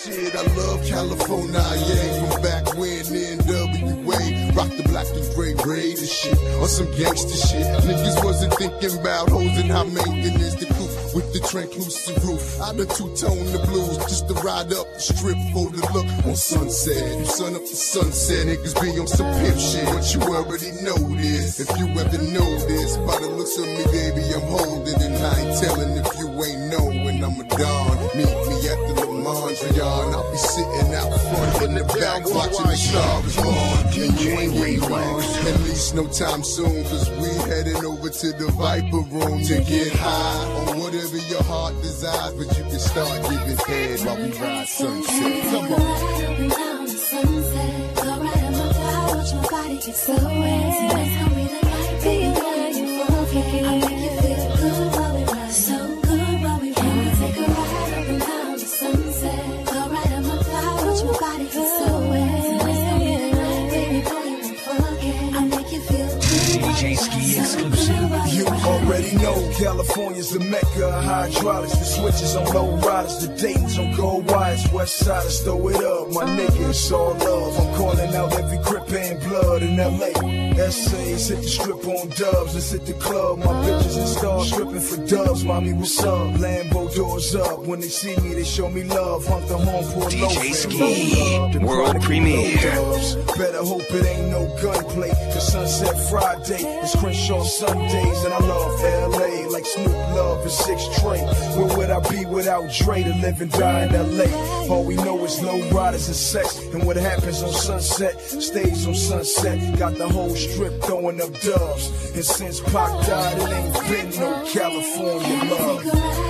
shit, I love California, yeah. From back when NWA rock the black and gray braid and shit. On some gangster shit. Niggas wasn't thinking about hoes and how maintenance the coupe with the translucent roof. I done two-tone the blues just to ride up the strip for the look on Sunset. You sun up the sunset, niggas be on some pimp shit. But you already know this. If you ever know this, by the looks of me, baby, I'm holding and I ain't telling if you ain't know when I'm a Don. Meet me at the Le Mondrian. I'll be sitting out front in the back watching the stars born. And you ain't waiting long, at least no time soon, cause we heading over to the Viper Room to get high on whatever your heart desires. But you can start giving head while we ride sunset. Come on. Sunset, go right on my fly, watch my body get so wet. Tonight's gonna be the night, baby, girl, you forget. I make you feel good while we ride, so good while we ride. Can we take a ride up and down the sunset? Go right on my fly, watch my body get so wet. Tonight's gonna be the night, baby, girl, you won't forget. I make you feel good while DJ Ski exclusive. You already know California's the mecca of hydraulics, the switches on low riders, the Dayton's on gold wires, west siders throw it up, my nigga, it's all love. I'm calling out every Crip and blood in LA. Essays hit the strip on dubs, let's hit the club. My bitches and stars stripping for dubs. Mommy, what's up? Lambo doors up. When they see me, they show me love. Hunt the home, pour low. DJ Ski, world premiere. Better hope it ain't no gunplay, cause Sunset Friday is Crenshaw Sundays. And I love LA like Snoop Love and 6 Trey. Where would I be without Dre to live and die in LA? All we know is low riders and sex, and what happens on Sunset stays on Sunset. Got the whole strip throwing up dubs, and since Pac died, it ain't been no California love.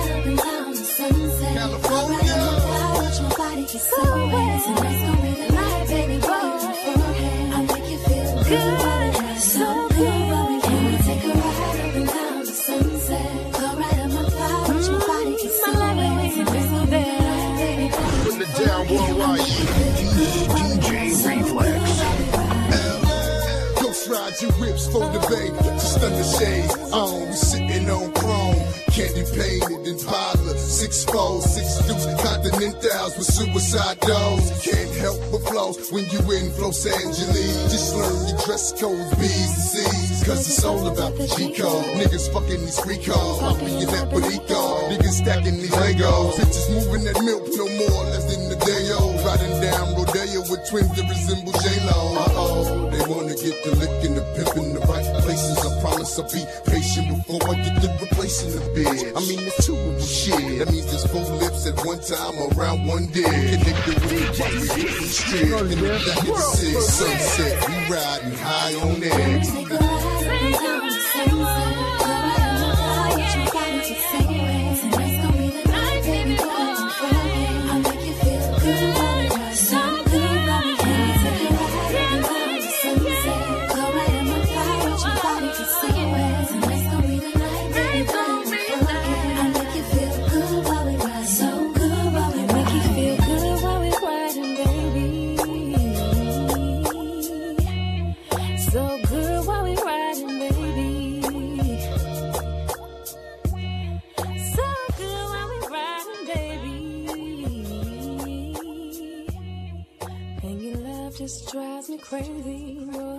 California, watch my body get so wet. Tonight's gonna be the night, baby, boy. I make you feel good, so good. Can we take a ride up and down the sunset? Go right up my fly, watch my body get so wet. Tonight's gonna be the night, baby, boy. Putting it down worldwide. DJ Reflex. Ghost ride your whips for the bay, just under shades on, we sitting on chrome, candy painted in parlor, 6'4", 6 deuce, continentals with suicide dogs. Can't help but flows when you in Los Angeles. Just learn your dress codes, B's and C's, cause it's all about the G-code. Niggas fucking these free codes, popping in that Perico. Niggas stacking these Legos, bitches moving that milk no more, less than a day old. Riding down Rodeo with twins that resemble J-Lo. Uh-oh, they wanna get the lick and the pimp in the right places. I promise I'll be patient before I get to replacing the bitch. I mean, it's 2 of them shit. That means there's 4 lips at one time around one dick. Connected with the while we hit the strip. In the back of the 6 sunset, we riding high on eggs. Just drives me crazy.